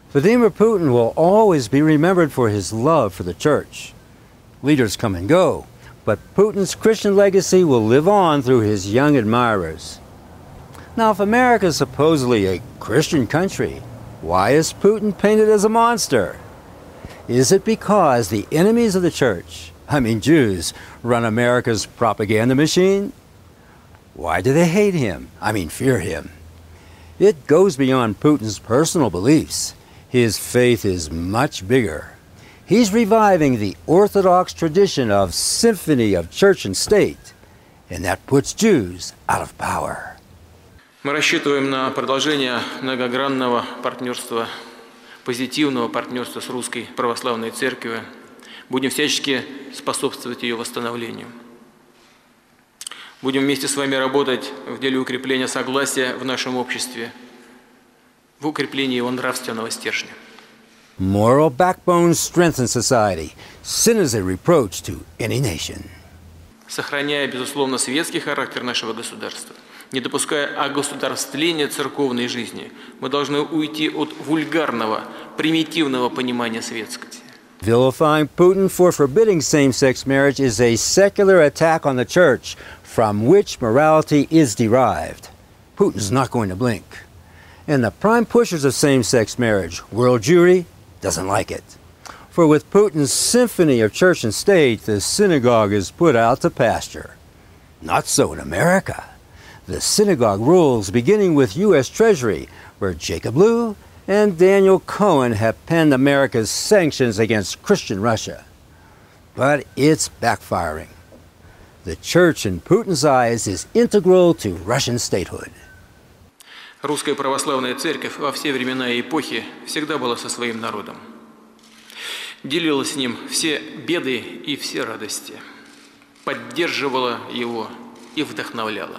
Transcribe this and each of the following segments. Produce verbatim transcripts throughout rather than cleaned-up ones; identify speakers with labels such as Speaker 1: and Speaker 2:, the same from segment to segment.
Speaker 1: Vladimir Putin will always be remembered for his love for the church. Leaders come and go, but Putin's Christian legacy will live on through his young admirers. Now, if America is supposedly a Christian country, why is Putin painted as a monster? Is it because the enemies of the church, I mean Jews, run America's propaganda machine? Why do they hate him? I mean fear him. It goes beyond Putin's personal beliefs. His faith is much bigger. He's reviving the Orthodox tradition of symphony of church and state, and that puts Jews out of power.
Speaker 2: Мы рассчитываем на продолжение многогранного партнерства, позитивного партнерства с Русской Православной Церковью. Будем всячески способствовать ее восстановлению. Будем вместе с вами работать в деле укрепления согласия в нашем обществе, в укреплении его нравственного стержня.
Speaker 1: Moral backbone strengthens society. Sin is a reproach to any nation.
Speaker 2: Сохраняя, безусловно, светский характер нашего государства, не допуская огосударствления церковной жизни, мы должны уйти от вульгарного, примитивного понимания светскости.
Speaker 1: Vilifying Putin for forbidding same-sex marriage is a secular attack on the church from which morality is derived. Putin's not going to blink. And the prime pushers of same-sex marriage, world Jewry, doesn't like it. For with Putin's symphony of church and state, the synagogue is put out to pasture. Not so in America. The synagogue rules beginning with U S Treasury, where Jacob Lew and Daniel Cohen have penned America's sanctions against Christian Russia. But it's backfiring. The church in Putin's eyes is integral to Russian statehood.
Speaker 2: Русская православная церковь во все времена и эпохи всегда была со своим народом. Делила с ним все беды и все радости. Поддерживала его и вдохновляла.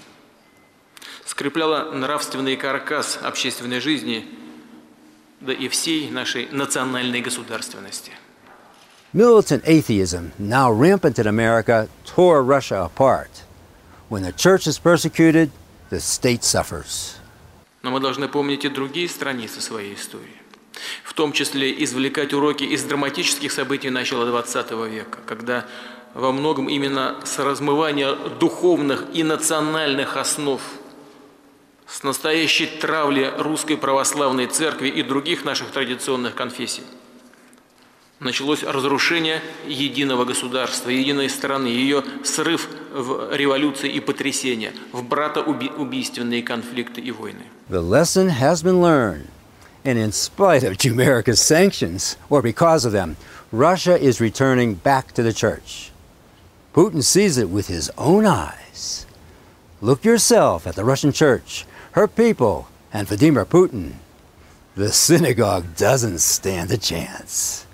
Speaker 2: Скрепляла нравственный каркас общественной жизни, да и всей нашей национальной государственности.
Speaker 1: Militant atheism, now rampant in America, tore Russia apart. When the church is persecuted, the state suffers.
Speaker 2: Но мы должны помнить и другие страницы своей истории, в том числе извлекать уроки из драматических событий начала двадцатого века, когда во многом именно с размывания духовных и национальных основ, с настоящей травли Русской Православной Церкви и других наших традиционных конфессий началось разрушение единого государства, единой страны, ее срыв в революции и потрясения, в братоубийственные конфликты и войны.
Speaker 1: The lesson has been learned, and in spite of America's sanctions, or because of them, Russia is returning back to the church. Putin sees it with his own eyes. Look yourself at the Russian church, her people, and Vladimir Putin. The synagogue doesn't stand a chance.